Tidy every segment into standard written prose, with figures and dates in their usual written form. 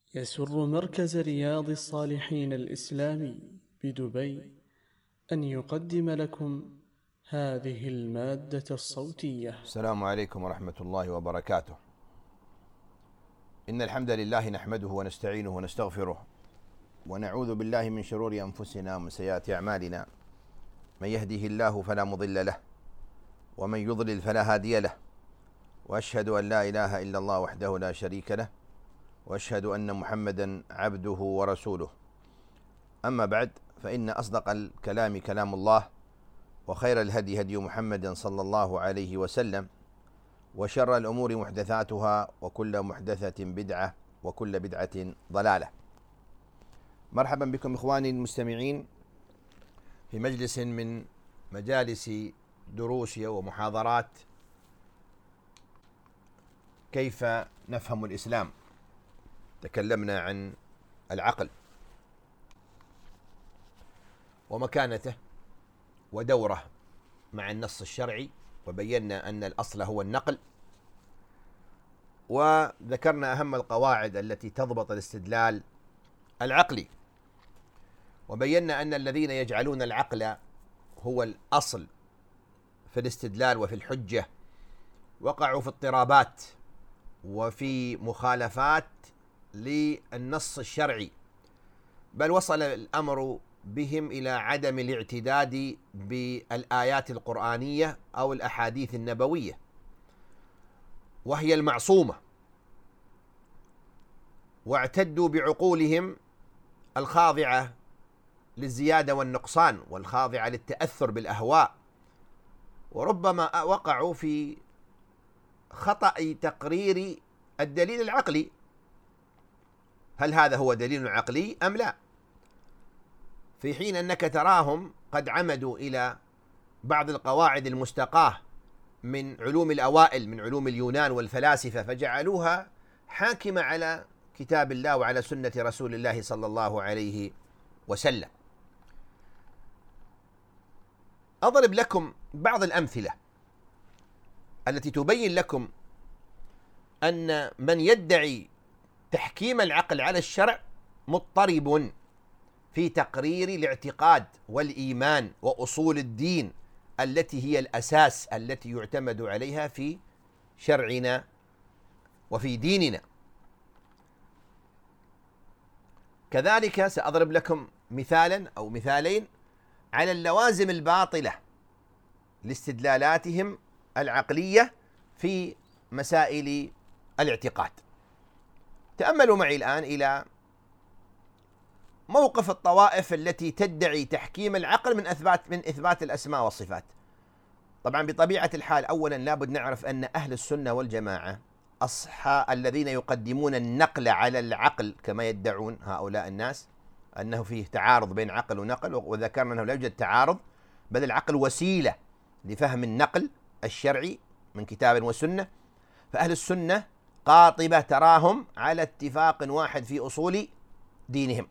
يسر مركز رياض الصالحين الإسلامي بدبي أن يقدم لكم هذه المادة الصوتية. السلام عليكم ورحمة الله وبركاته. إن الحمد لله نحمده ونستعينه ونستغفره ونعوذ بالله من شرور أنفسنا ومن سيئات أعمالنا. من يهده الله فلا مضل له ومن يضلل فلا هادي له، وأشهد أن لا إله إلا الله وحده لا شريك له، وأشهد أن محمدا عبده ورسوله. أما بعد، فإن أصدق الكلام كلام الله، وخير الهدي هدي محمد صلى الله عليه وسلم، وشر الأمور محدثاتها، وكل محدثة بدعة، وكل بدعة ضلالة. مرحبا بكم إخواني المستمعين في مجلس من مجالس دروس ومحاضرات كيف نفهم الإسلام. تكلمنا عن العقل ومكانته ودوره مع النص الشرعي، وبينا أن الأصل هو النقل، وذكرنا أهم القواعد التي تضبط الاستدلال العقلي، وبينا أن الذين يجعلون العقل هو الأصل في الاستدلال وفي الحجة وقعوا في اضطرابات وفي مخالفات للنص الشرعي، بل وصل الأمر بهم إلى عدم الاعتداد بالآيات القرآنية أو الأحاديث النبوية، وهي المعصومة، واعتدوا بعقولهم الخاضعة للزيادة والنقصان والخاضعة للتأثر بالأهواء، وربما وقعوا في خطأ تقرير الدليل العقلي. هل هذا هو دليل عقلي أم لا؟ في حين أنك تراهم قد عمدوا إلى بعض القواعد المستقاة من علوم الأوائل من علوم اليونان والفلاسفة، فجعلوها حاكمة على كتاب الله وعلى سنة رسول الله صلى الله عليه وسلم. أضرب لكم بعض الأمثلة التي تبين لكم أن من يدعي تحكيم العقل على الشرع مضطرب في تقرير الاعتقاد والإيمان وأصول الدين التي هي الأساس التي يعتمد عليها في شرعنا وفي ديننا. كذلك سأضرب لكم مثالا أو مثالين على اللوازم الباطلة لاستدلالاتهم العقلية في مسائل الاعتقاد. تأملوا معي الآن إلى موقف الطوائف التي تدعي تحكيم العقل من إثبات الأسماء والصفات. طبعا بطبيعة الحال أولا لابد نعرف أن أهل السنة والجماعة الذين يقدمون النقل على العقل كما يدعون هؤلاء الناس أنه فيه تعارض بين عقل ونقل، وذكرنا أنه لا يوجد تعارض، بل العقل وسيلة لفهم النقل الشرعي من كتاب وسنة. فأهل السنة قاطبة تراهم على اتفاق واحد في أصول دينهم.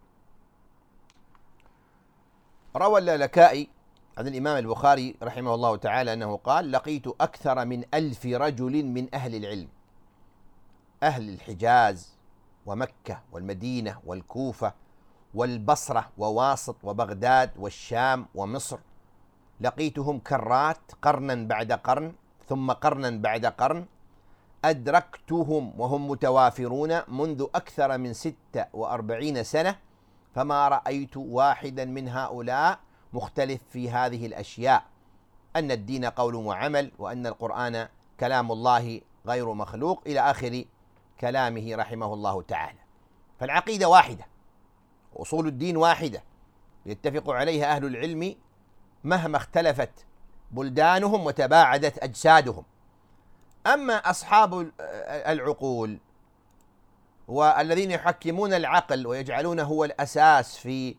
روى اللالكائي عن الإمام البخاري رحمه الله تعالى أنه قال: لقيت أكثر من 1000 رجل من أهل العلم، أهل الحجاز ومكة والمدينة والكوفة والبصرة وواسط وبغداد والشام ومصر، لقيتهم كرات قرنا بعد قرن ثم قرنا بعد قرن، أدركتهم وهم متوافرون منذ أكثر من 46 سنة، فما رأيت واحدا من هؤلاء مختلف في هذه الأشياء، أن الدين قول وعمل، وأن القرآن كلام الله غير مخلوق، إلى آخر كلامه رحمه الله تعالى. فالعقيدة واحدة، وأصول الدين واحدة، يتفق عليها أهل العلم مهما اختلفت بلدانهم وتباعدت أجسادهم. أما أصحاب العقول والذين يحكمون العقل ويجعلونه هو الأساس في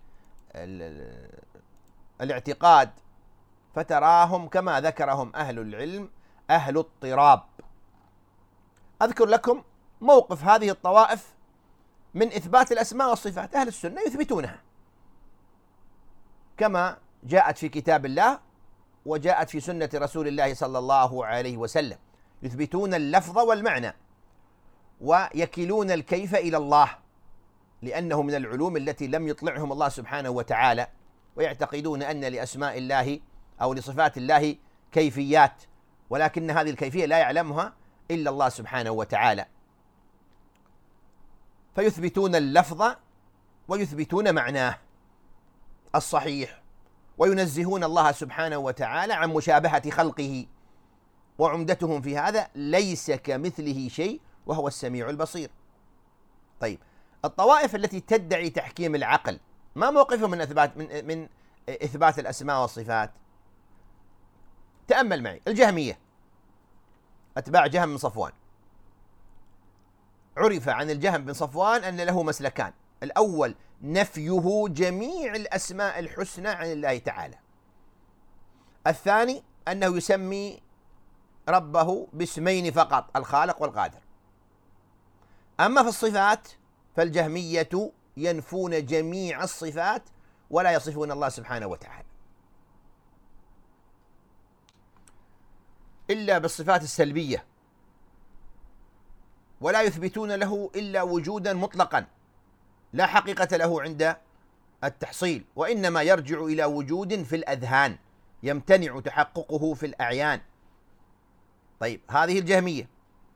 الاعتقاد، فتراهم كما ذكرهم أهل العلم أهل اضطراب. أذكر لكم موقف هذه الطوائف من إثبات الأسماء والصفات. أهل السنة يثبتونها كما جاءت في كتاب الله وجاءت في سنة رسول الله صلى الله عليه وسلم، يثبتون اللفظ والمعنى، ويكلون الكيف إلى الله لأنه من العلوم التي لم يطلعهم الله سبحانه وتعالى، ويعتقدون أن لأسماء الله أو لصفات الله كيفيات، ولكن هذه الكيفية لا يعلمها إلا الله سبحانه وتعالى. فيثبتون اللفظ ويثبتون معناه الصحيح، وينزهون الله سبحانه وتعالى عن مشابهة خلقه، وعمدتهم في هذا ليس كمثله شيء وهو السميع البصير. طيب، الطوائف التي تدعي تحكيم العقل ما موقفهم من إثبات الأسماء والصفات؟ تأمل معي. الجهمية، أتباع جهم بن صفوان، عرف عن الجهم بن صفوان أن له مسلكان: الأول نفيه جميع الأسماء الحسنى عن الله تعالى، الثاني أنه يسمي ربه باسمين فقط: الخالق والقادر. أما في الصفات فالجهمية ينفون جميع الصفات ولا يصفون الله سبحانه وتعالى إلا بالصفات السلبية، ولا يثبتون له إلا وجودا مطلقا لا حقيقة له عند التحصيل، وإنما يرجع إلى وجود في الأذهان يمتنع تحققه في الأعيان. طيب، هذه الجهمية.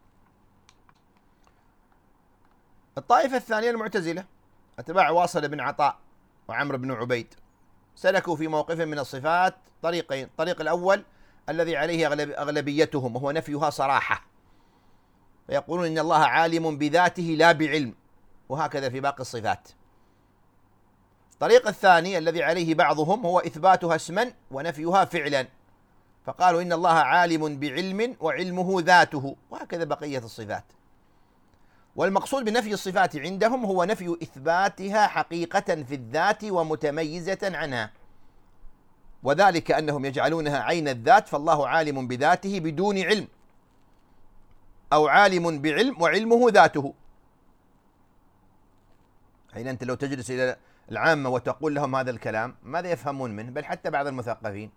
الطائفة الثانية المعتزلة، أتباع واصل بن عطاء وعمرو بن عبيد، سلكوا في موقف من الصفات طريقين: الطريق الأول الذي عليه أغلبيتهم وهو نفيها صراحة، فيقولون إن الله عالم بذاته لا بعلم، وهكذا في باقي الصفات. الطريق الثاني الذي عليه بعضهم هو إثباتها اسما ونفيها فعلا، فقالوا إن الله عالم بعلم وعلمه ذاته، وهكذا بقية الصفات. والمقصود بنفي الصفات عندهم هو نفي إثباتها حقيقة في الذات ومتميزة عنها، وذلك أنهم يجعلونها عين الذات، فالله عالم بذاته بدون علم، أو عالم بعلم وعلمه ذاته. حين أنت لو تجلس إلى العامة وتقول لهم هذا الكلام ماذا يفهمون منه؟ بل حتى بعض المثقفين.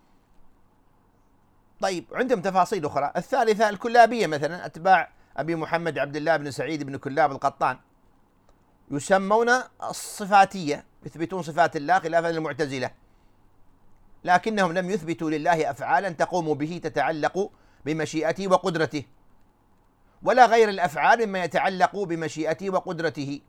طيب، عندهم تفاصيل أخرى. الثالثة الكلابية مثلا، أتباع أبي محمد عبد الله بن سعيد بن كلاب القطان، يسمون الصفاتية، يثبتون صفات الله خلافا للمعتزلة، لكنهم لم يثبتوا لله أفعالا تقوم به تتعلق بمشيئته وقدرته، ولا غير الأفعال مما يتعلق بمشيئته وقدرته.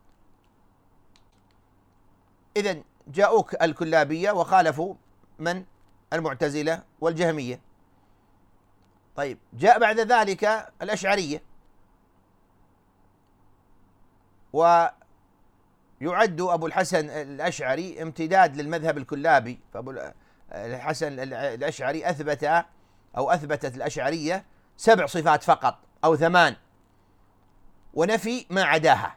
إذن جاءوك الكلابية وخالفوا من؟ المعتزلة والجهمية. طيب، جاء بعد ذلك الأشعرية، ويعد أبو الحسن الأشعري امتداد للمذهب الكلابي، فأبو الحسن الأشعري أثبتت الأشعرية 7 صفات فقط أو 8، ونفي ما عداها.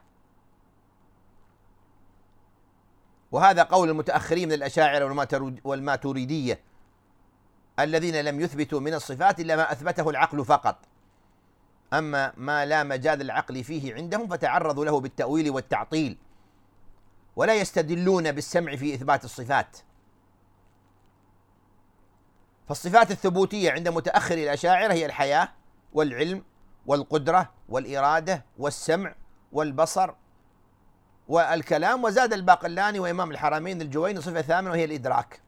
وهذا قول المتأخرين من الأشاعرة والماتريدية الذين لم يثبتوا من الصفات إلا ما أثبته العقل فقط، أما ما لا مجال العقل فيه عندهم فتعرضوا له بالتأويل والتعطيل، ولا يستدلون بالسمع في إثبات الصفات. فالصفات الثبوتية عند متأخر الأشاعرة هي الحياة والعلم والقدرة والإرادة والسمع والبصر والكلام، وزاد الباقلاني وإمام الحرمين الجويني صفة 8 وهي الإدراك.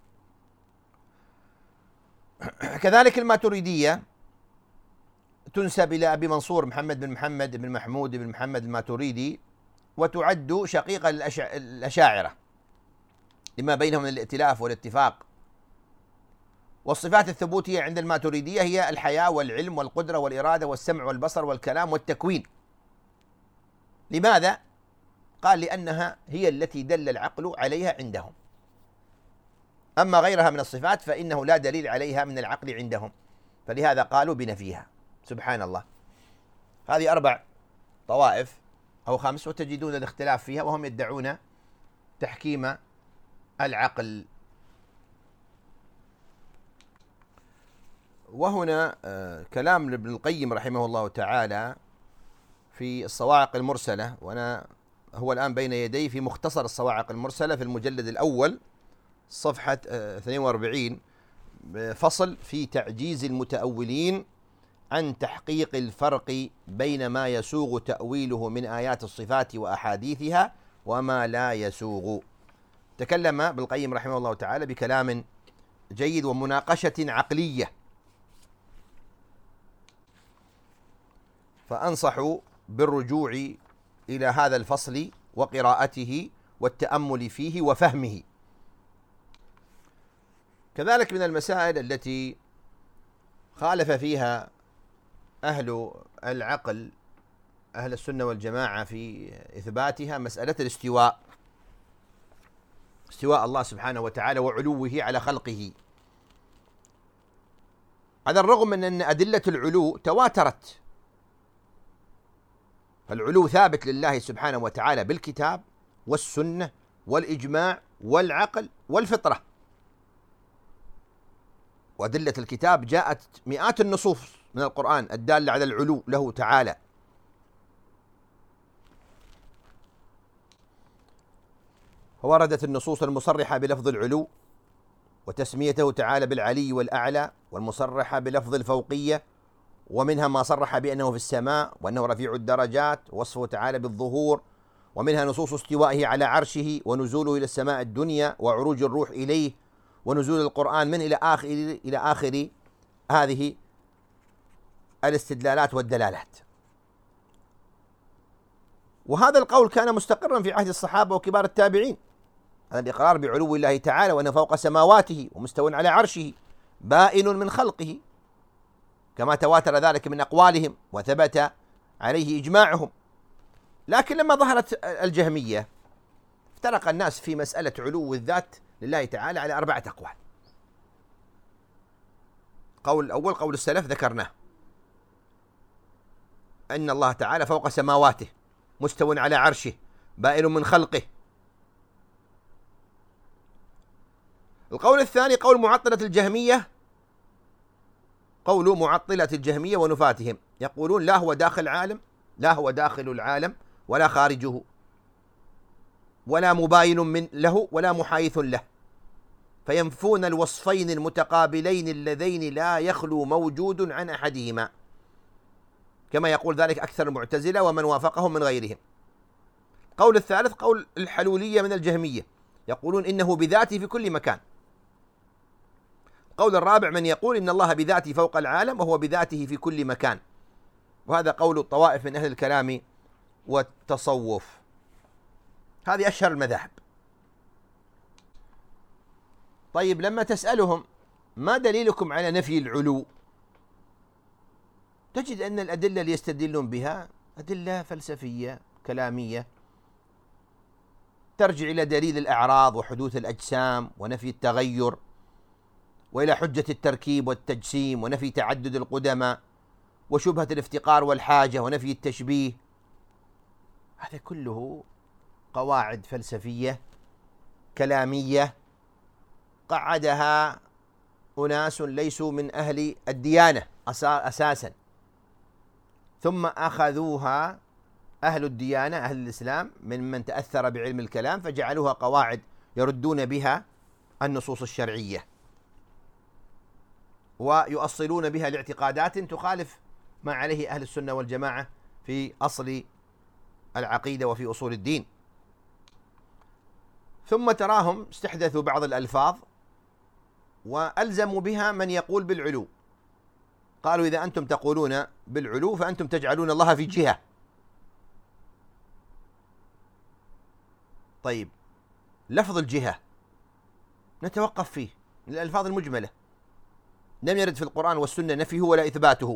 كذلك الماتريدية تنسب إلى أبي منصور محمد بن محمد بن محمود بن محمد الماتريدي، وتعد شقيقة الأشاعرة لما بينهم من الائتلاف والاتفاق. والصفات الثبوتية عند الماتريدية هي الحياة والعلم والقدرة والإرادة والسمع والبصر والكلام والتكوين. لماذا؟ قال لأنها هي التي دل العقل عليها عندهم، أما غيرها من الصفات فإنه لا دليل عليها من العقل عندهم، فلهذا قالوا بنفيها. سبحان الله. هذه 4 طوائف أو 5، وتجدون الاختلاف فيها، وهم يدعون تحكيم العقل. وهنا كلام لابن القيم رحمه الله تعالى في الصواعق المرسلة، وأنا هو الآن بين يدي في مختصر الصواعق المرسلة في المجلد الأول صفحة 42، فصل في تعجيز المتأولين عن تحقيق الفرق بين ما يسوغ تأويله من آيات الصفات وأحاديثها وما لا يسوغ. تكلم ابن القيم رحمه الله تعالى بكلام جيد ومناقشة عقلية، فأنصح بالرجوع إلى هذا الفصل وقراءته والتأمل فيه وفهمه. كذلك من المسائل التي خالف فيها أهل العقل أهل السنة والجماعة في إثباتها مسألة الاستواء، استواء الله سبحانه وتعالى وعلوه على خلقه، على الرغم من أن أدلة العلو تواترت، فالعلو ثابت لله سبحانه وتعالى بالكتاب والسنة والإجماع والعقل والفطرة، وأدلة الكتاب جاءت مئات النصوص من القرآن الدالة على العلو له تعالى. ووردت النصوص المصرحة بلفظ العلو وتسميته تعالى بالعلي والأعلى، والمصرحة بلفظ الفوقية، ومنها ما صرح بأنه في السماء وأنه رفيع الدرجات، ووصفه تعالى بالظهور، ومنها نصوص استوائه على عرشه ونزوله إلى السماء الدنيا وعروج الروح إليه ونزول القرآن من إلى آخر هذه الاستدلالات والدلالات. وهذا القول كان مستقرا في عهد الصحابة وكبار التابعين، هذا الإقرار بعلو الله تعالى وأنه فوق سماواته ومستو على عرشه بائن من خلقه، كما تواتر ذلك من أقوالهم وثبت عليه إجماعهم. لكن لما ظهرت الجهمية افترق الناس في مسألة علو الذات لله تعالى على 4 أقوال. قول الأول قول السلف ذكرناه، أن الله تعالى فوق سماواته مستو على عرشه بائن من خلقه. القول الثاني قول معطلة الجهمية، قول معطلة الجهمية ونفاتهم، يقولون لا هو داخل العالم، لا هو داخل العالم ولا خارجه، ولا مباين من له ولا محايث له، فينفون الوصفين المتقابلين اللذين لا يخلو موجود عن أحدهما، كما يقول ذلك أكثر المعتزلة ومن وافقهم من غيرهم. القول الثالث قول الحلولية من الجهمية، يقولون إنه بذاته في كل مكان. القول الرابع من يقول إن الله بذاته فوق العالم وهو بذاته في كل مكان، وهذا قول الطوائف من أهل الكلام والتصوف. هذه أشهر المذاهب. طيب لما تسألهم ما دليلكم على نفي العلو، تجد أن الأدلة اللي يستدلون بها أدلة فلسفية كلامية ترجع إلى دليل الأعراض وحدوث الأجسام ونفي التغير، وإلى حجة التركيب والتجسيم ونفي تعدد القدماء وشبهة الافتقار والحاجة ونفي التشبيه. هذا كله قواعد فلسفية كلامية قعدها أناس ليسوا من أهل الديانة أساسا، ثم أخذوها أهل الديانة أهل الإسلام من تأثر بعلم الكلام فجعلوها قواعد يردون بها النصوص الشرعية ويؤصلون بها لاعتقادات تخالف ما عليه أهل السنة والجماعة في أصل العقيدة وفي أصول الدين. ثم تراهم استحدثوا بعض الألفاظ وألزموا بها من يقول بالعلو، قالوا إذا أنتم تقولون بالعلو فأنتم تجعلون الله في جهة. طيب لفظ الجهة نتوقف فيه من الألفاظ المجملة، لم يرد في القرآن والسنة نفيه ولا إثباته.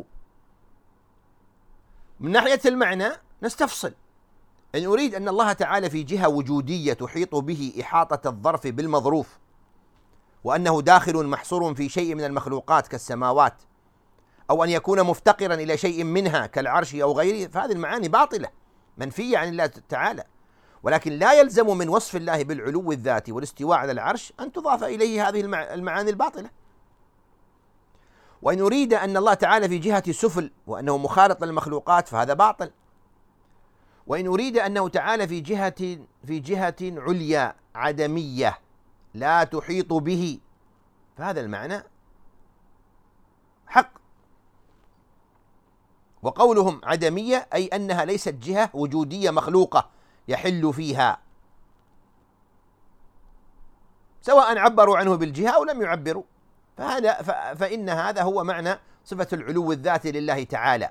من ناحية المعنى نستفصل، إن أريد أن الله تعالى في جهة وجودية تحيط به إحاطة الظرف بالمظروف، وأنه داخل محصور في شيء من المخلوقات كالسماوات، أو أن يكون مفتقرا إلى شيء منها كالعرش أو غيره، فهذه المعاني باطلة منفية عن الله تعالى. ولكن لا يلزم من وصف الله بالعلو الذاتي والاستواء على العرش أن تضاف إليه هذه المعاني الباطلة. وإن أريد أن الله تعالى في جهة سفل وأنه مخالط للمخلوقات فهذا باطل. وإن أريد أنه تعالى في جهة عليا عدمية لا تحيط به فهذا المعنى حق. وقولهم عدمية أي أنها ليست جهة وجودية مخلوقة يحل فيها، سواء عبروا عنه بالجهة أو لم يعبروا، فإن هذا هو معنى صفة العلو الذاتي لله تعالى.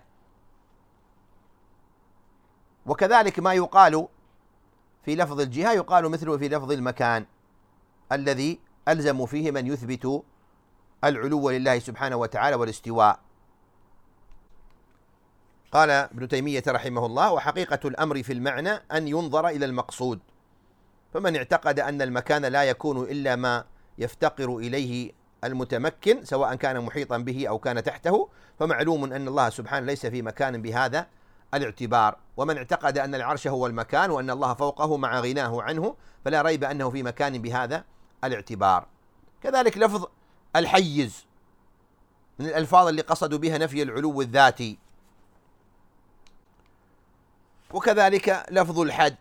وكذلك ما يقال في لفظ الجهة يقال مثله في لفظ المكان الذي ألزموا فيه من يثبت العلو لله سبحانه وتعالى والاستواء. قال ابن تيمية رحمه الله: وحقيقة الأمر في المعنى أن ينظر إلى المقصود، فمن اعتقد أن المكان لا يكون إلا ما يفتقر إليه المتمكن سواء كان محيطا به أو كان تحته، فمعلوم أن الله سبحانه ليس في مكان بهذا الاعتبار. ومن اعتقد أن العرش هو المكان وأن الله فوقه مع غناه عنه، فلا ريب أنه في مكان بهذا الاعتبار. كذلك لفظ الحيز من الألفاظ اللي قصدوا بها نفي العلو الذاتي، وكذلك لفظ الحد.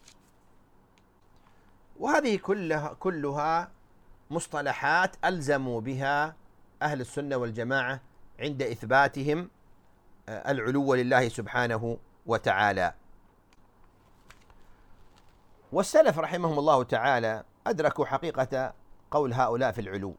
وهذه كلها مصطلحات ألزموا بها أهل السنة والجماعة عند إثباتهم العلو لله سبحانه وتعالى. والسلف رحمهم الله تعالى أدركوا حقيقة قول هؤلاء في العلو،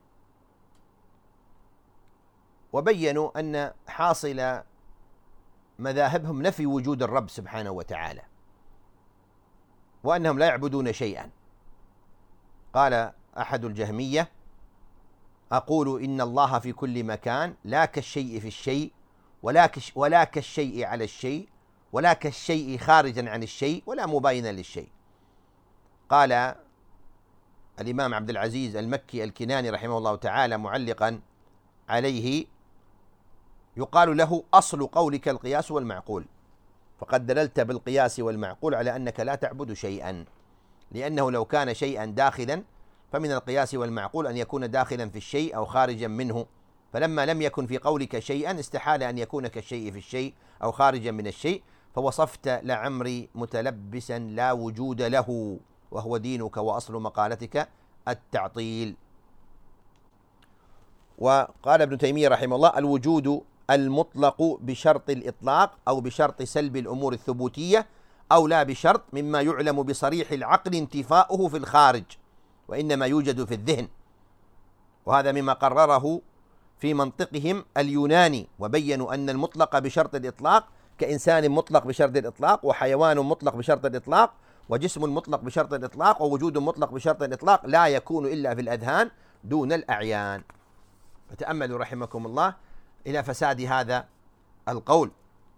وبينوا أن حاصل مذاهبهم نفي وجود الرب سبحانه وتعالى، وأنهم لا يعبدون شيئا. قال أحد الجهمية: أقول إن الله في كل مكان، لا كالشيء في الشيء، ولا كالشيء على الشيء، ولا كالشيء خارجا عن الشيء، ولا مباينا للشيء. قال الإمام عبد العزيز المكي الكناني رحمه الله تعالى معلقا عليه: يقال له: أصل قولك القياس والمعقول، فقد دللت بالقياس والمعقول على أنك لا تعبد شيئا، لأنه لو كان شيئا داخلا فمن القياس والمعقول أن يكون داخلا في الشيء أو خارجا منه، فلما لم يكن في قولك شيئا استحال أن يكون كالشيء في الشيء أو خارجا من الشيء، فوصفت لعمري متلبسا لا وجود له، وهو دينك وأصل مقالتك التعطيل. وقال ابن تيمية رحمه الله: الوجود المطلق بشرط الإطلاق أو بشرط سلب الأمور الثبوتية أو لا بشرط، مما يعلم بصريح العقل انتفاؤه في الخارج، وإنما يوجد في الذهن. وهذا مما قرره في منطقهم اليوناني، وبينوا أن المطلق بشرط الإطلاق كإنسان مطلق بشرط الإطلاق، وحيوان مطلق بشرط الإطلاق، وجسم مطلق بشرط الإطلاق، ووجود مطلق بشرط الإطلاق، لا يكون إلا في الأذهان دون الأعيان. فتأملوا رحمكم الله إلى فساد هذا القول.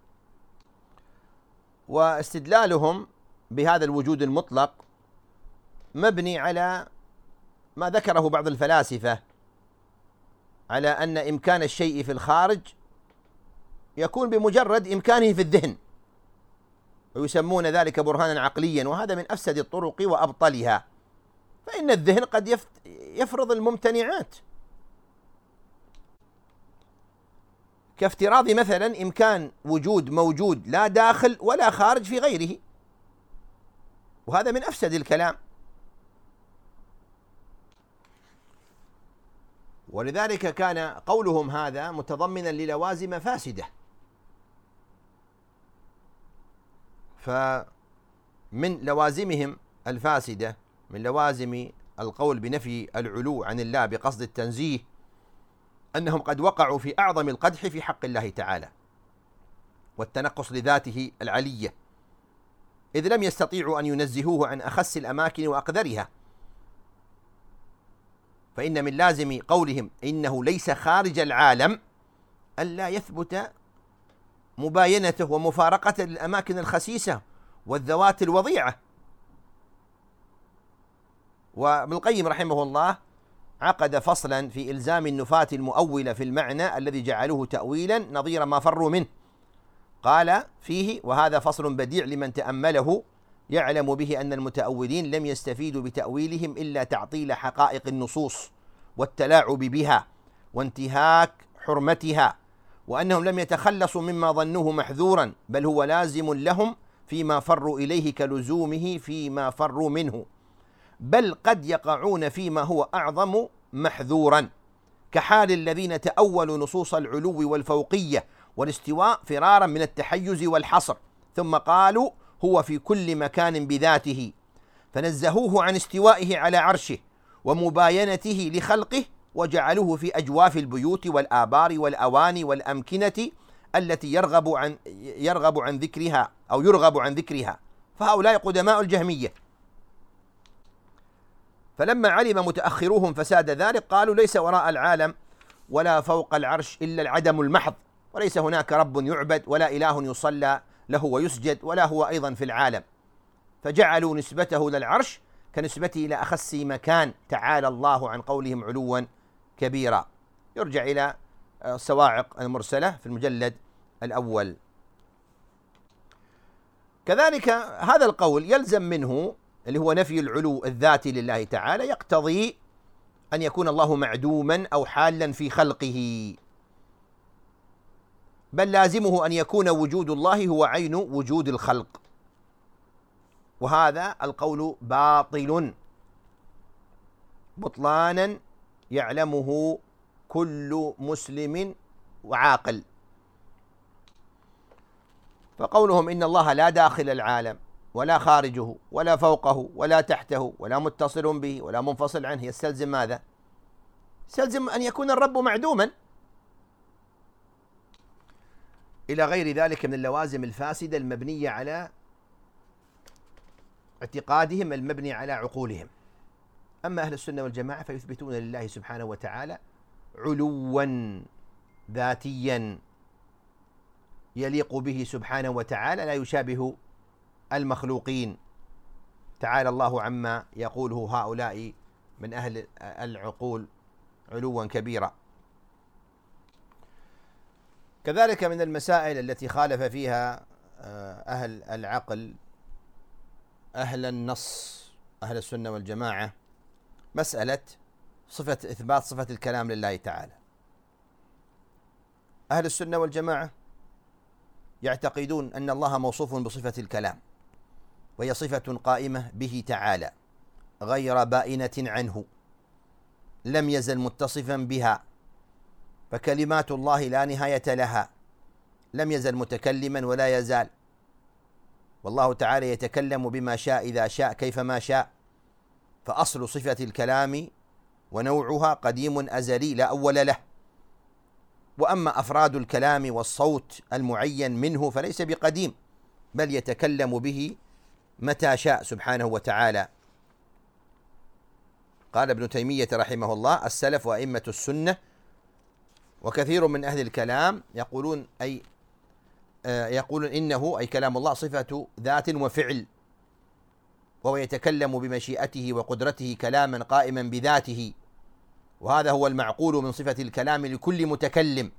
واستدلالهم بهذا الوجود المطلق مبني على ما ذكره بعض الفلاسفة على أن إمكان الشيء في الخارج يكون بمجرد إمكانه في الذهن، ويسمون ذلك برهانا عقليا، وهذا من أفسد الطرق وأبطلها، فإن الذهن قد يفرض الممتنعات، كافتراض مثلا إمكان وجود موجود لا داخل ولا خارج في غيره، وهذا من أفسد الكلام. ولذلك كان قولهم هذا متضمنا للوازم فاسدة. فمن لوازمهم الفاسدة، من لوازم القول بنفي العلو عن الله بقصد التنزيه، أنهم قد وقعوا في أعظم القدح في حق الله تعالى والتنقص لذاته العلية، إذ لم يستطيعوا أن ينزهوه عن أخس الأماكن وأقدرها. فإن من لازم قولهم إنه ليس خارج العالم ألا يثبت مباينته ومفارقة الأماكن الخسيسة والذوات الوضيعة. وابن القيم رحمه الله عقد فصلا في إلزام النفاة المؤولة في المعنى الذي جعلوه تأويلا نظير ما فروا منه. قال فيه: وهذا فصل بديع لمن تأمله يعلم به أن المتأولين لم يستفيدوا بتأويلهم إلا تعطيل حقائق النصوص والتلاعب بها وانتهاك حرمتها، وأنهم لم يتخلصوا مما ظنوه محذورا، بل هو لازم لهم فيما فروا إليه كلزومه فيما فروا منه، بل قد يقعون فيما هو أعظم محذورا، كحال الذين تأولوا نصوص العلو والفوقية والاستواء فرارا من التحيز والحصر، ثم قالوا هو في كل مكان بذاته، فنزهوه عن استوائه على عرشه ومباينته لخلقه، وجعلوه في أجواف البيوت والآبار والأواني والأمكنة التي يرغب عن ذكرها أو يرغب عن ذكرها. فهؤلاء قدماء الجهمية. فلما علم متأخروهم فساد ذلك قالوا ليس وراء العالم ولا فوق العرش إلا العدم المحض، وليس هناك رب يعبد ولا إله يصلى له ويسجد ولا هو أيضا في العالم، فجعلوا نسبته للعرش كنسبته إلى أخس مكان، تعالى الله عن قولهم علوا كبيرا. يرجع إلى الصواعق المرسلة في المجلد الأول. كذلك هذا القول يلزم منه اللي هو نفي العلو الذاتي لله تعالى، يقتضي أن يكون الله معدوما أو حالا في خلقه، بل لازمه أن يكون وجود الله هو عين وجود الخلق، وهذا القول باطل بطلانا يعلمه كل مسلم وعاقل. فقولهم إن الله لا داخل العالم ولا خارجه ولا فوقه ولا تحته ولا متصل به ولا منفصل عنه يستلزم ماذا؟ يستلزم أن يكون الرب معدوما، إلى غير ذلك من اللوازم الفاسدة المبنية على اعتقادهم المبني على عقولهم. أما أهل السنة والجماعة فيثبتون لله سبحانه وتعالى علوا ذاتيا يليق به سبحانه وتعالى، لا يشابه المخلوقين، تعالى الله عما يقوله هؤلاء من أهل العقول علوا كبيرا. كذلك من المسائل التي خالف فيها أهل العقل أهل النص أهل السنة والجماعة مسألة إثبات صفة الكلام لله تعالى. أهل السنة والجماعة يعتقدون أن الله موصوف بصفة الكلام، وهي صفة قائمة به تعالى غير بائنة عنه، لم يزل متصفا بها، فكلمات الله لا نهاية لها، لم يزل متكلما ولا يزال، والله تعالى يتكلم بما شاء إذا شاء كيفما شاء، فأصل صفة الكلام ونوعها قديم أزلي لا أول له. وأما أفراد الكلام والصوت المعين منه فليس بقديم، بل يتكلم به متى شاء سبحانه وتعالى. قال ابن تيمية رحمه الله: السلف وأئمة السنة وكثير من أهل الكلام يقولون إنه أي كلام الله صفة ذات وفعل، وهو يتكلم بمشيئته وقدرته كلاما قائما بذاته، وهذا هو المعقول من صفة الكلام لكل متكلم.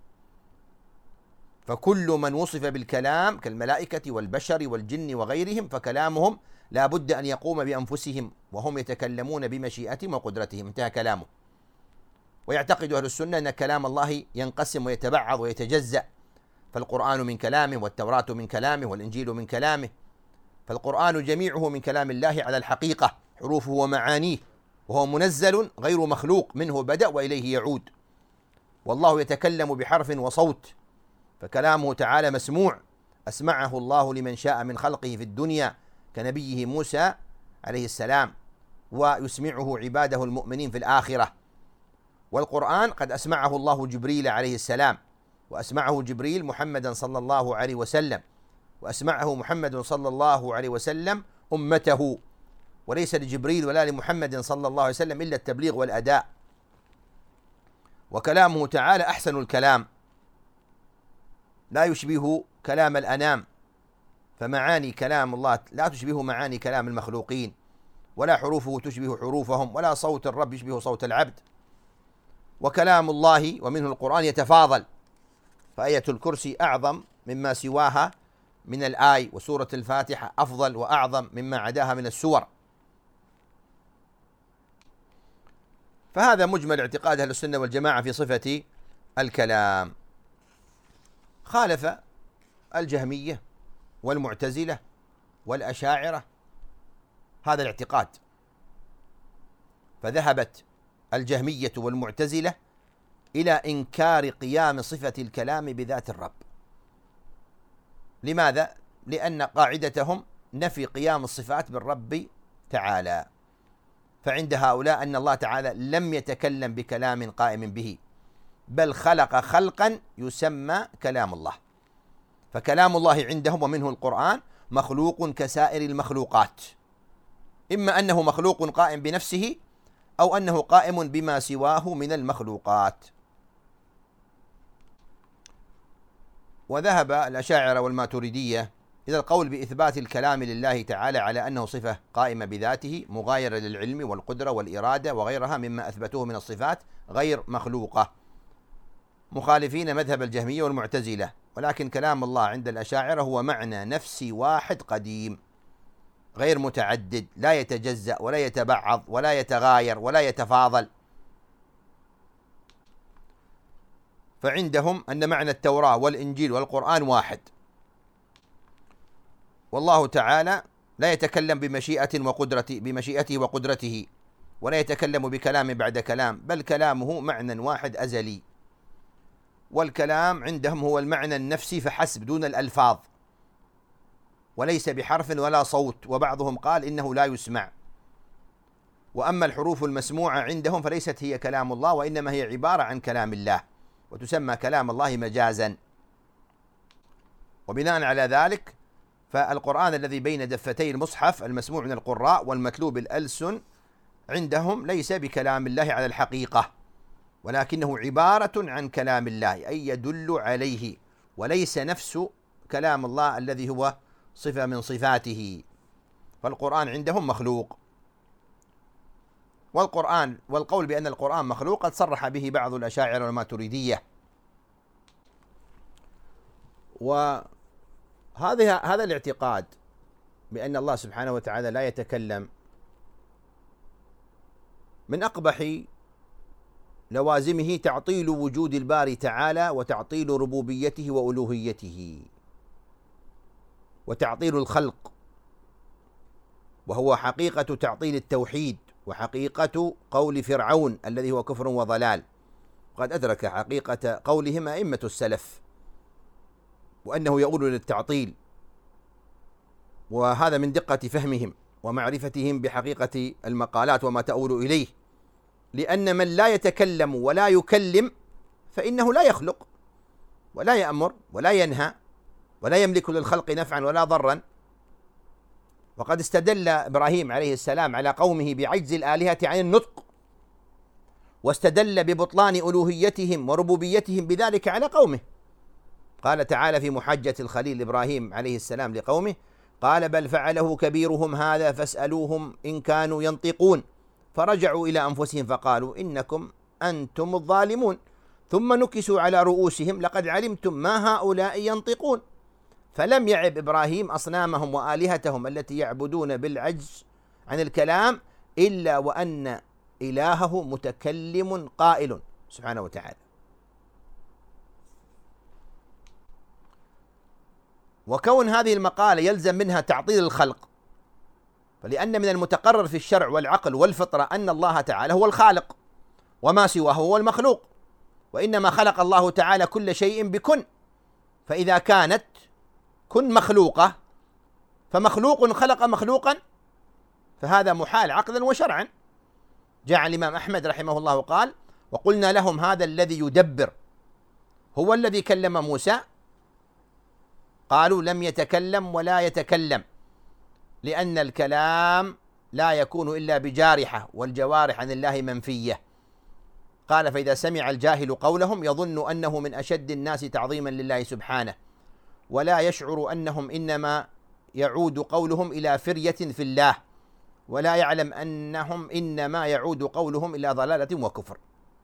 فكل من وصف بالكلام كالملائكة والبشر والجن وغيرهم فكلامهم لا بد أن يقوم بأنفسهم وهم يتكلمون بمشيئتهم وقدرتهم، انتهى كلامه. ويعتقد أهل السنة أن كلام الله ينقسم ويتبعض ويتجزأ، فالقرآن من كلامه، والتوراة من كلامه، والإنجيل من كلامه، فالقرآن جميعه من كلام الله على الحقيقة حروفه ومعانيه، وهو منزل غير مخلوق، منه بدأ وإليه يعود، والله يتكلم بحرف وصوت، فكلامه تعالى مسموع أسمعه الله لمن شاء من خلقه في الدنيا كنبيه موسى عليه السلام، ويسمعه عباده المؤمنين في الآخرة. والقرآن قد أسمعه الله جبريل عليه السلام، وأسمعه جبريل محمدا صلى الله عليه وسلم، وأسمعه محمد صلى الله عليه وسلم أمته، وليس لجبريل ولا لمحمد صلى الله عليه وسلم إلا التبليغ والأداء. وكلامه تعالى أحسن الكلام، لا يشبه كلام الأنام، فمعاني كلام الله لا تشبه معاني كلام المخلوقين، ولا حروفه تشبه حروفهم، ولا صوت الرب يشبه صوت العبد. وكلام الله ومنه القرآن يتفاضل، فآية الكرسي أعظم مما سواها من الآي، وسورة الفاتحة أفضل وأعظم مما عداها من السور. فهذا مجمل اعتقاد أهل السنة والجماعة في صفة الكلام. خالف الجهمية والمعتزلة والأشاعرة هذا الاعتقاد، فذهبت الجهمية والمعتزلة إلى إنكار قيام صفة الكلام بذات الرب، لماذا؟ لأن قاعدتهم نفي قيام الصفات بالرب تعالى، فعند هؤلاء أن الله تعالى لم يتكلم بكلام قائم به، بل خلق خلقا يسمى كلام الله. فكلام الله عندهم ومنه القرآن مخلوق كسائر المخلوقات، إما أنه مخلوق قائم بنفسه أو أنه قائم بما سواه من المخلوقات. وذهب الأشاعرة والماتريدية إلى القول بإثبات الكلام لله تعالى على أنه صفة قائمة بذاته مغايرة للعلم والقدرة والإرادة وغيرها مما أثبتوه من الصفات غير مخلوقة، مخالفين مذهب الجهمية والمعتزلة. ولكن كلام الله عند الأشاعرة هو معنى نفسي واحد قديم غير متعدد، لا يتجزأ ولا يتبعض ولا يتغاير ولا يتفاضل. فعندهم أن معنى التوراة والإنجيل والقرآن واحد، والله تعالى لا يتكلم بمشيئته وقدرته، ولا يتكلم بكلام بعد كلام، بل كلامه معنى واحد أزلي. والكلام عندهم هو المعنى النفسي فحسب دون الألفاظ، وليس بحرف ولا صوت، وبعضهم قال إنه لا يسمع. وأما الحروف المسموعة عندهم فليست هي كلام الله، وإنما هي عبارة عن كلام الله، وتسمى كلام الله مجازا. وبناء على ذلك فالقرآن الذي بين دفتي المصحف المسموع من القراء والمتلو بالألسن عندهم ليس بكلام الله على الحقيقة، ولكنه عبارة عن كلام الله، أي يدل عليه، وليس نفس كلام الله الذي هو صفة من صفاته. فالقرآن عندهم مخلوق. والقول بأن القرآن مخلوق قد صرح به بعض الأشاعرة والماتريدية. هذا الاعتقاد بأن الله سبحانه وتعالى لا يتكلم من أقبح لوازمه تعطيل وجود الباري تعالى، وتعطيل ربوبيته وألوهيته، وتعطيل الخلق، وهو حقيقة تعطيل التوحيد، وحقيقة قول فرعون الذي هو كفر وضلال. وقد أدرك حقيقة قولهم أئمة السلف، وأنه يؤول للتعطيل، وهذا من دقة فهمهم ومعرفتهم بحقيقة المقالات وما تؤول إليه. لأن من لا يتكلم ولا يكلم فإنه لا يخلق ولا يأمر ولا ينهى ولا يملك للخلق نفعا ولا ضرا. وقد استدل إبراهيم عليه السلام على قومه بعجز الآلهة عن النطق، واستدل ببطلان ألوهيتهم وربوبيتهم بذلك على قومه. قال تعالى في محجة الخليل إبراهيم عليه السلام لقومه: قال بل فعله كبيرهم هذا فاسألوهم إن كانوا ينطقون، فرجعوا إلى أنفسهم فقالوا إنكم أنتم الظالمون، ثم نكسوا على رؤوسهم لقد علمتم ما هؤلاء ينطقون. فلم يعب إبراهيم أصنامهم وآلهتهم التي يعبدون بالعجز عن الكلام إلا وأن إلهه متكلم قائل سبحانه وتعالى. وكون هذه المقالة يلزم منها تعطيل الخلق، فلأن من المتقرر في الشرع والعقل والفطرة أن الله تعالى هو الخالق، وما سواه هو المخلوق، وإنما خلق الله تعالى كل شيء بكن. فإذا كانت كن مخلوقة فمخلوق خلق مخلوقا، فهذا محال عقلا وشرعا. جاء الإمام أحمد رحمه الله قال: وقلنا لهم هذا الذي يدبر هو الذي كلم موسى؟ قالوا لم يتكلم ولا يتكلم، لأن الكلام لا يكون إلا بجارحة، والجوارح عن الله منفية. قال: فإذا سمع الجاهل قولهم يظن أنه من أشد الناس تعظيما لله سبحانه، ولا يشعر أنهم إنما يعود قولهم إلى فرية في الله، ولا يعلم أنهم إنما يعود قولهم إلى ضلالة وكفر.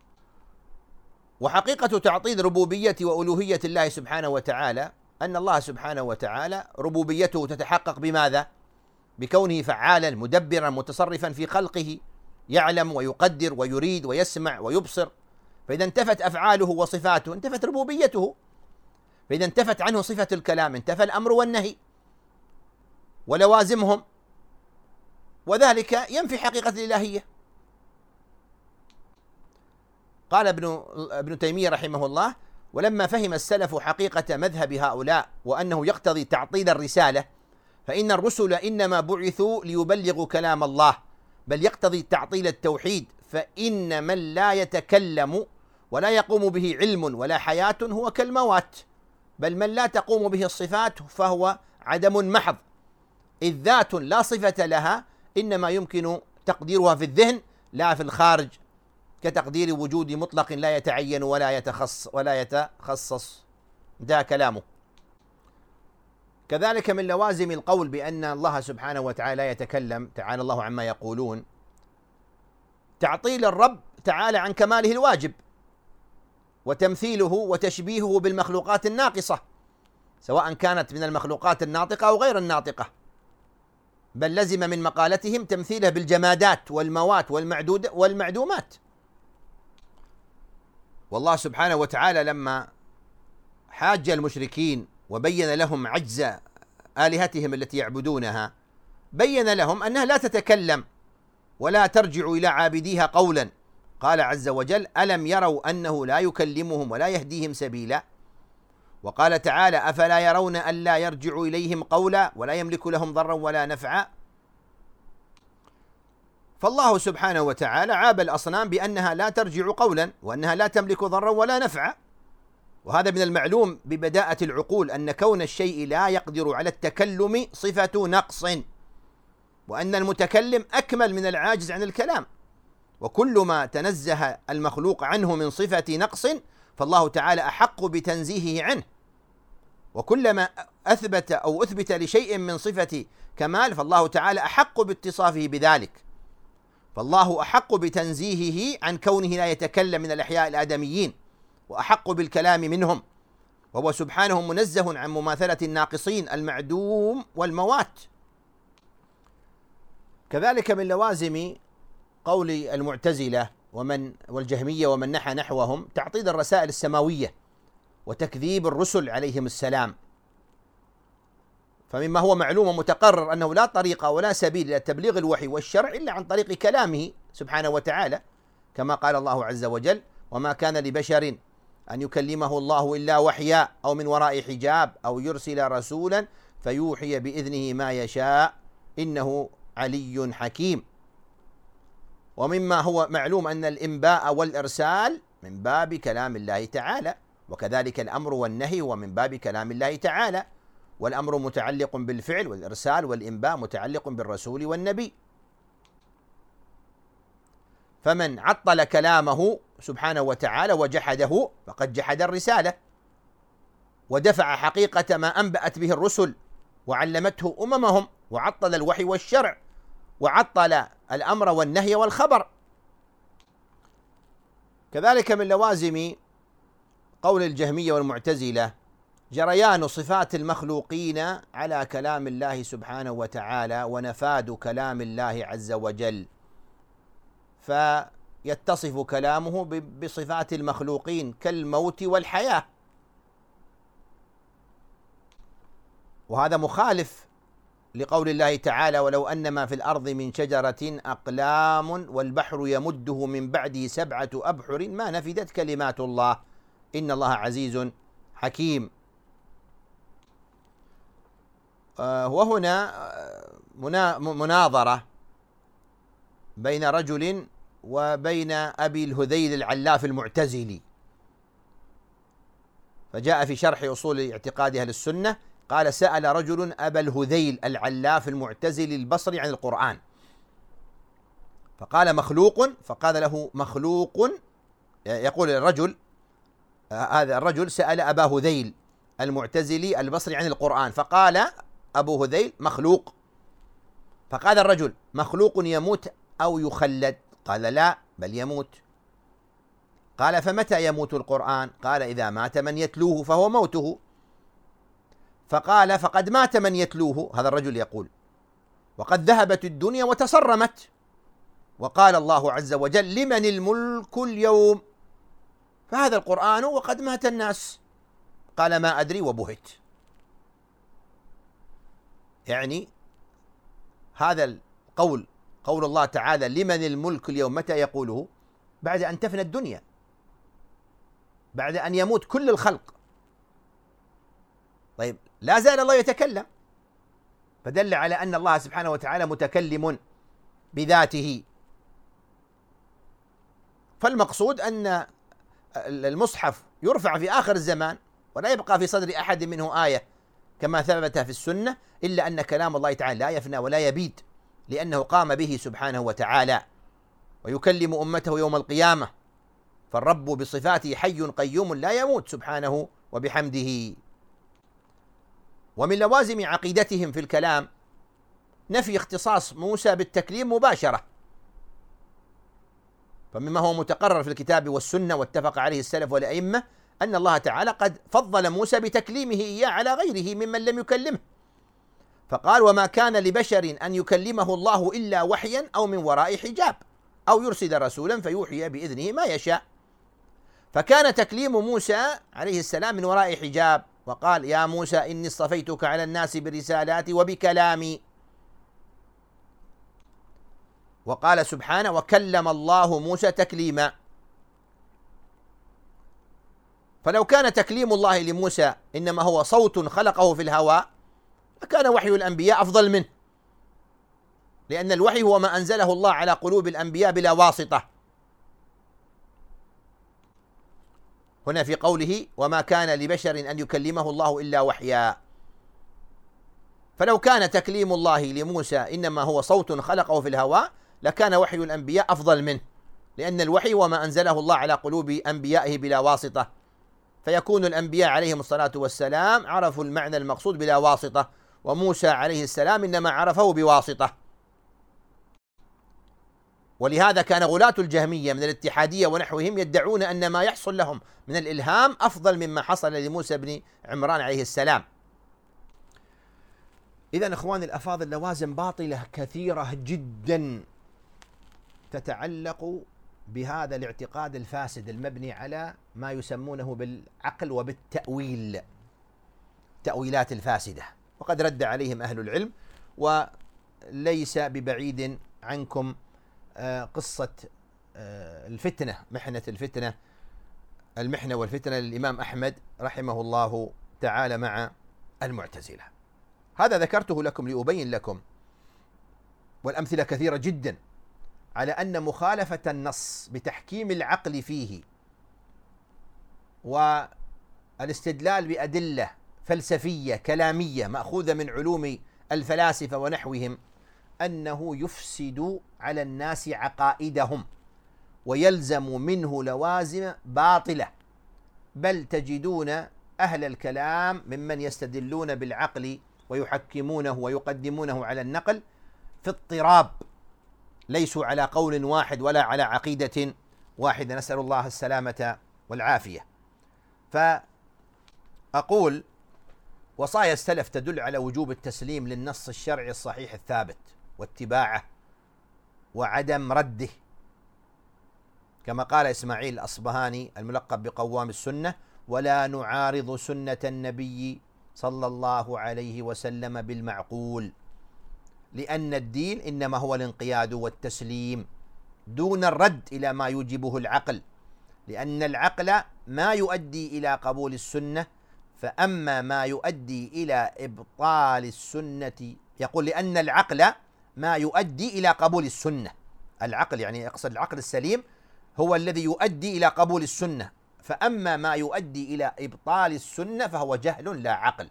وحقيقة تعطيل ربوبية وألوهية الله سبحانه وتعالى أن الله سبحانه وتعالى ربوبيته تتحقق بماذا؟ بكونه فعالا مدبرا متصرفا في خلقه، يعلم ويقدر ويريد ويسمع ويبصر. فإذا انتفت أفعاله وصفاته انتفت ربوبيته، فإذا انتفت عنه صفة الكلام انتفى الأمر والنهي ولوازمهم، وذلك ينفي حقيقة الإلهية. قال ابن تيمية رحمه الله: ولما فهم السلف حقيقة مذهب هؤلاء وأنه يقتضي تعطيل الرسالة، فإن الرسل إنما بعثوا ليبلغوا كلام الله، بل يقتضي تعطيل التوحيد، فإن من لا يتكلم ولا يقوم به علم ولا حياة هو كالموات، بل من لا تقوم به الصفات فهو عدم محض، إذ ذات لا صفة لها إنما يمكن تقديرها في الذهن لا في الخارج، كتقدير وجود مطلق لا يتعين ولا يتخصص. ده كلامه. كذلك من لوازم القول بأن الله سبحانه وتعالى لا يتكلم، تعالى الله عما يقولون، تعطيل الرب تعالى عن كماله الواجب، وتمثيله وتشبيهه بالمخلوقات الناقصة، سواء كانت من المخلوقات الناطقة أو غير الناطقة، بل لزم من مقالتهم تمثيله بالجمادات والموات والمعدومات. والله سبحانه وتعالى لما حاج المشركين وبين لهم عجز آلهتهم التي يعبدونها، بين لهم أنها لا تتكلم ولا ترجع إلى عابديها قولا. قال عز وجل: ألم يروا أنه لا يكلمهم ولا يهديهم سبيلا. وقال تعالى: أفلا يرون ألا يرجع إليهم قولا ولا يملك لهم ضرا ولا نفعا. فالله سبحانه وتعالى عاب الأصنام بأنها لا ترجع قولا وأنها لا تملك ضرا ولا نفعا، وهذا من المعلوم ببداءة العقول أن كون الشيء لا يقدر على التكلم صفة نقص، وأن المتكلم أكمل من العاجز عن الكلام، وكل ما تنزه المخلوق عنه من صفة نقص فالله تعالى أحق بتنزيهه عنه، وكلما أثبت لشيء من صفة كمال فالله تعالى أحق باتصافه بذلك، فالله أحق بتنزيهه عن كونه لا يتكلم من الأحياء الآدميين، وأحق بالكلام منهم، وهو سبحانه منزه عن مماثلة الناقصين المعدوم والموات. كذلك من لوازم قول المعتزلة والجهمية ومن نحى نحوهم تعطيل الرسائل السماوية وتكذيب الرسل عليهم السلام، فمما هو معلوم ومتقرر أنه لا طريق ولا سبيل إلى تبليغ الوحي والشرع إلا عن طريق كلامه سبحانه وتعالى، كما قال الله عز وجل: وما كان لبشر أن يكلمه الله إلا وحيا أو من وراء حجاب أو يرسل رسولا فيوحي بإذنه ما يشاء إنه علي حكيم. ومما هو معلوم أن الإنباء والإرسال من باب كلام الله تعالى، وكذلك الأمر والنهي هو من باب كلام الله تعالى، والأمر متعلق بالفعل، والإرسال والإنباء متعلق بالرسول والنبي. فمن عطل كلامه سبحانه وتعالى وجحده فقد جحد الرسالة، ودفع حقيقة ما أنبأت به الرسل وعلمته أممهم، وعطل الوحي والشرع، وعطل الأمر والنهي والخبر. كذلك من لوازم قول الجهمية والمعتزلة جريان صفات المخلوقين على كلام الله سبحانه وتعالى، ونفاذ كلام الله عز وجل، فيتصف كلامه بصفات المخلوقين كالموت والحياة، وهذا مخالف لقول الله تعالى: ولو أن ما في الأرض من شجرة أقلام والبحر يمده من بعده 7 أبحر ما نفدت كلمات الله إن الله عزيز حكيم. وهنا مناظرة بين رجل وبين أبي الهذيل العلاف المعتزلي، فجاء في شرح أصول اعتقاد أهل السنة قال: سأل رجل أبا الهذيل العلاف المعتزلي البصري عن القرآن، فقال: مخلوق؟ فقال له: مخلوق. يقول الرجل، هذا الرجل سأل أبا هذيل المعتزلي البصري عن القرآن، فقال أبو هذيل: مخلوق. فقال الرجل: مخلوق يموت أو يخلد؟ قال: لا، بل يموت. قال: فمتى يموت القرآن؟ قال: إذا مات من يتلوه فهو موته. فقال: فقد مات من يتلوه، هذا الرجل يقول، وقد ذهبت الدنيا وتصرمت، وقال الله عز وجل: لمن الملك اليوم؟ فهذا القرآن وقد مات الناس. قال: ما أدري، وبهت. يعني هذا القول، قول الله تعالى: لمن الملك اليوم، متى يقوله؟ بعد أن تفنى الدنيا، بعد أن يموت كل الخلق. طيب لا زال الله يتكلم، فدل على أن الله سبحانه وتعالى متكلم بذاته. فالمقصود أن المصحف يرفع في آخر الزمان ولا يبقى في صدر أحد منه آية كما ثبت في السنة، إلا أن كلام الله تعالى لا يفنى ولا يبيد، لأنه قام به سبحانه وتعالى ويكلم أمته يوم القيامة. فالرب بصفاته حي قيوم لا يموت سبحانه وبحمده. ومن لوازم عقيدتهم في الكلام نفي اختصاص موسى بالتكليم مباشرة، فمما هو متقرر في الكتاب والسنة واتفق عليه السلف والأئمة أن الله تعالى قد فضل موسى بتكليمه إياه على غيره ممن لم يكلمه، فقال: وما كان لبشر أن يكلمه الله إلا وحيا أو من وراء حجاب أو يرسل رسولا فيوحي بإذنه ما يشاء. فكان تكليم موسى عليه السلام من وراء حجاب، وقال: يا موسى إني اصطفيتك على الناس برسالاتي وبكلامي. وقال سبحانه: وكلم الله موسى تكليما. فلو كان تكليم الله لموسى إنما هو صوت خلقه في الهواء لكان وحي الأنبياء أفضل منه، لأن الوحي هو ما أنزله الله على قلوب الأنبياء بلا واسطة. هنا في قوله: وما كان لبشر أن يكلمه الله إلا وحيا. فلو كان تكليم الله لموسى إنما هو صوت خلقه في الهواء لكان وحي الأنبياء أفضل منه، لأن الوحي هو ما أنزله الله على قلوب أنبيائه بلا واسطة، فيكون الأنبياء عليهم الصلاة والسلام عرفوا المعنى المقصود بلا واسطة، وموسى عليه السلام إنما عرفه بواسطة. ولهذا كان غلاة الجهمية من الاتحادية ونحوهم يدعون أن ما يحصل لهم من الإلهام أفضل مما حصل لموسى بن عمران عليه السلام. إذن إخواني الأفاضل، لوازم باطلة كثيرة جدا تتعلق بهذا الاعتقاد الفاسد المبني على ما يسمونه بالعقل وبالتأويل، التأويلات الفاسدة. وقد رد عليهم أهل العلم، وليس ببعيد عنكم قصة الفتنة، المحنة والفتنة للإمام أحمد رحمه الله تعالى مع المعتزلة. هذا ذكرته لكم لأبين لكم، والأمثلة كثيرة جدا على أن مخالفة النص بتحكيم العقل فيه والاستدلال بأدلة فلسفية كلامية مأخوذة من علوم الفلاسفة ونحوهم أنه يفسد على الناس عقائدهم ويلزم منه لوازم باطلة. بل تجدون أهل الكلام ممن يستدلون بالعقل ويحكمونه ويقدمونه على النقل في اضطراب، ليسوا على قول واحد ولا على عقيدة واحدة، نسأل الله السلامة والعافية. فأقول: وصايا السلف تدل على وجوب التسليم للنص الشرعي الصحيح الثابت واتباعه وعدم رده، كما قال إسماعيل الأصبهاني الملقب بقوام السنة: ولا نعارض سنة النبي صلى الله عليه وسلم بالمعقول، لأن الدين إنما هو الانقياد والتسليم دون الرد إلى ما يوجبه العقل، لأن العقل ما يؤدي إلى قبول السنة، فأما ما يؤدي إلى إبطال السنة، يقول لأن العقل ما يؤدي إلى قبول السنة، العقل يعني يقصد العقل السليم هو الذي يؤدي إلى قبول السنة، فأما ما يؤدي إلى إبطال السنة فهو جهل لا عقل.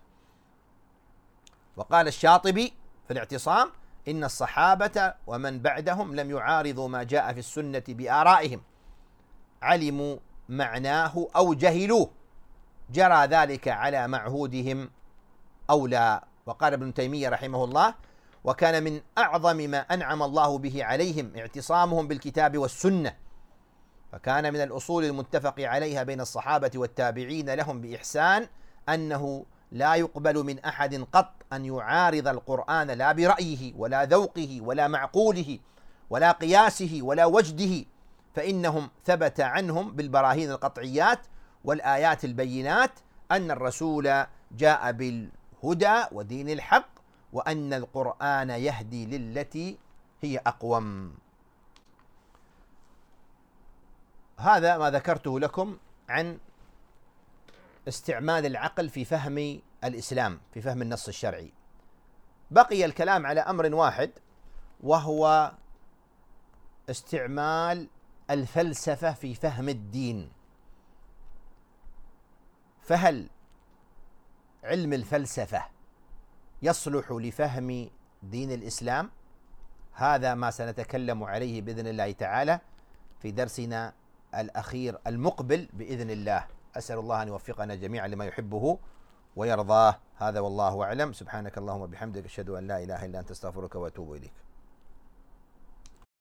وقال الشاطبي في الاعتصام: إن الصحابة ومن بعدهم لم يعارضوا ما جاء في السنة بآرائهم، علموا معناه أو جهلوه، جرى ذلك على معهودهم أو لا. وقال ابن تيمية رحمه الله: وكان من أعظم ما أنعم الله به عليهم اعتصامهم بالكتاب والسنة، فكان من الأصول المتفق عليها بين الصحابة والتابعين لهم بإحسان أنه لا يقبل من أحد قط أن يعارض القرآن لا برأيه ولا ذوقه ولا معقوله ولا قياسه ولا وجده، فإنهم ثبت عنهم بالبراهين القطعيات والآيات البينات أن الرسول جاء بالهدى ودين الحق، وأن القرآن يهدي للتي هي أقوم. هذا ما ذكرته لكم عن استعمال العقل في فهم الإسلام، في فهم النص الشرعي. بقي الكلام على أمر واحد، وهو استعمال الفلسفة في فهم الدين. فهل علم الفلسفة يصلح لفهم دين الإسلام؟ هذا ما سنتكلم عليه بإذن الله تعالى في درسنا الأخير المقبل بإذن الله. أسأل الله أن يوفقنا جميعا لما يحبه ويرضاه. هذا والله أعلم. سبحانك اللهم وبحمدك، أشهد أن لا إله إلا أنت، أستغفرك وأتوب إليك.